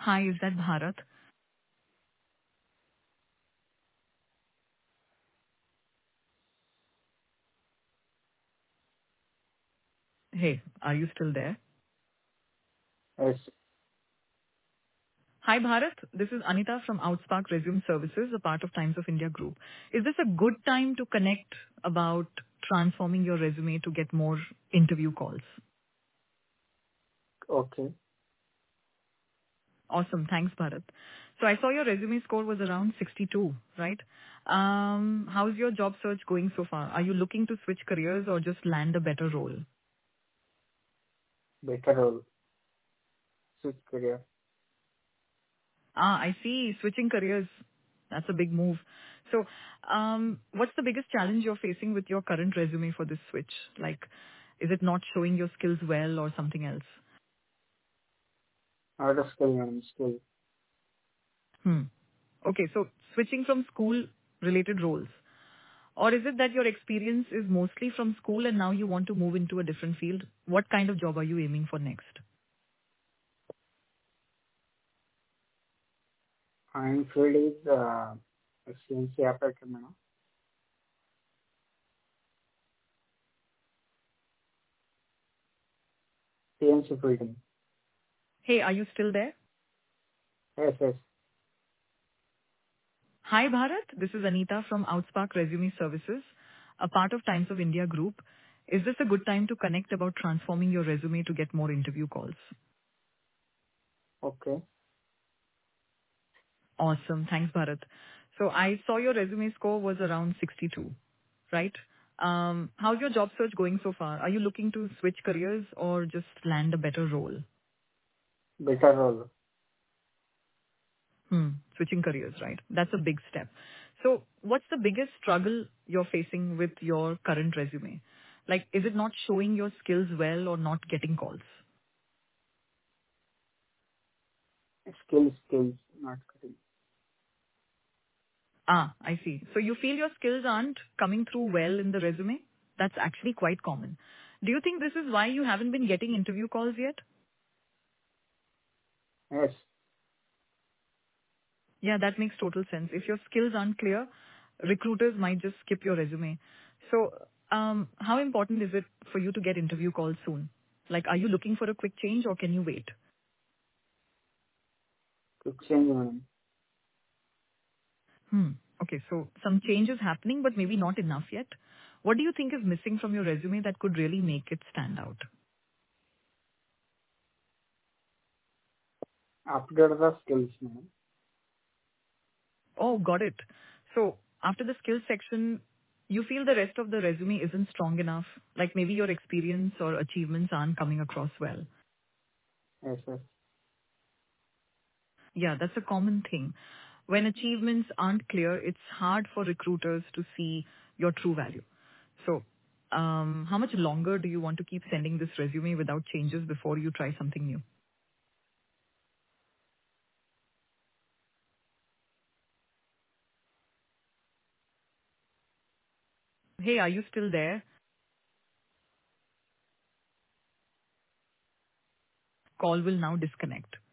Hi, is that Bharat? Hey, are you still there? Yes. Hi, Bharat. This is Anita from Outspark Resume Services, a part of Times of India Group. Is this a good time to connect about transforming your resume to get more interview calls? Okay. Awesome. Thanks, Bharat. So I saw your resume score was around 62, right? How's your job search going so far? Are you looking to switch careers or just land a better role? Better role. Switch career. I see. Switching careers. That's a big move. So, what's the biggest challenge you're facing with your current resume for this switch? Like, is it not showing your skills well or something else? Not a skill, madam. Skill. Hmm. Okay, so switching from school related roles. Or is it that your experience is mostly from school and now you want to move into a different field? What kind of job are you aiming for next? I'm field is CNC operator, madam. CNC fielding. Hey, are you still there? Yes, yes. Hi, Bharat. This is Anita from Outspark Resume Services, a part of Times of India Group. Is this a good time to connect about transforming your resume to get more interview calls? Okay. Awesome. Thanks, Bharat. So I saw your resume score was around 62, right? How's your job search going so far? Are you looking to switch careers or just land a better role? Better role. Switching careers, right? That's a big step. So what's the biggest struggle you're facing with your current resume? Like, is it not showing your skills well or not getting calls? Skills, not cutting. I see. So you feel your skills aren't coming through well in the resume? That's actually quite common. Do you think this is why you haven't been getting interview calls yet? Yes. Yeah, that makes total sense. If your skills aren't clear, recruiters might just skip your resume. So, how important is it for you to get interview calls soon? Like, are you looking for a quick change or can you wait? Quick change, madam. Hmm. Okay, so some change is happening, but maybe not enough yet. What do you think is missing from your resume that could really make it stand out? Upgrade the skills, madam. Oh, got it. So after the skills section, you feel the rest of the resume isn't strong enough, like maybe your experience or achievements aren't coming across well. Yes, yes. Yeah, that's a common thing. When achievements aren't clear, it's hard for recruiters to see your true value. So, how much longer do you want to keep sending this resume without changes before you try something new? Hey, are you still there? Call will now disconnect.